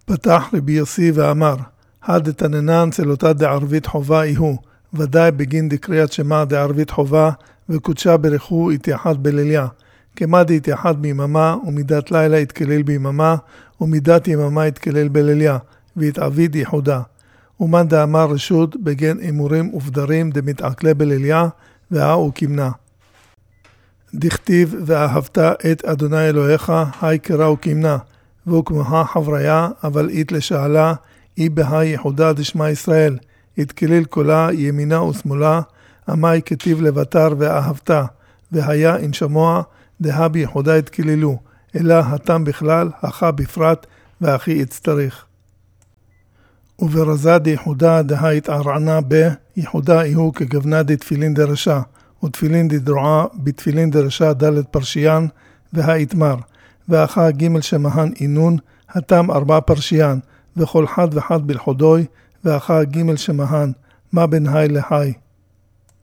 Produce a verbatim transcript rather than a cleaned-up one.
פתח רבי יוסי ואמר, הדתננן צלותא דערבית חובה איהו, ודאי בגין דקריאת שמע דערבית חובה, וקודשה ברכו התייחד בליליה. כמה דהתייחד ביממה, ומידת לילה התקלל ביממה, ומידת יממה התקלל בליליה, והתעביד ייחודה. ומאן דאמר רשות בגין אמורים ופדרים דמתעכלה בליליה, והאו כמנה. דכתיב ואהבת את אדוני אלוהיך, היי קרא וכמנה, וכמוה חבריה, אבל אית לשאלה, אי בהי ייחודה דשמע ישראל, התקליל קולה ימינה ושמאלה, עמי כתיב לבטר ואהבת, והיה אין שמוע, דה בייחודה התקלילו, אלא התם בכלל, הכה בפרט, והכי הצטריך. וברזה דייחודה דה התערענה ב, ייחודה איהו כגוונה דתפילין דרשה, ותפילין דדרועה בתפילין דרשה דלת פרשיין, והאתמר, והאחה ג' שמהן אינון, התם ארבע פרשיין, וכל חד וחד בלחודוי, והאחה ג' שמהן, מה בין היי להי.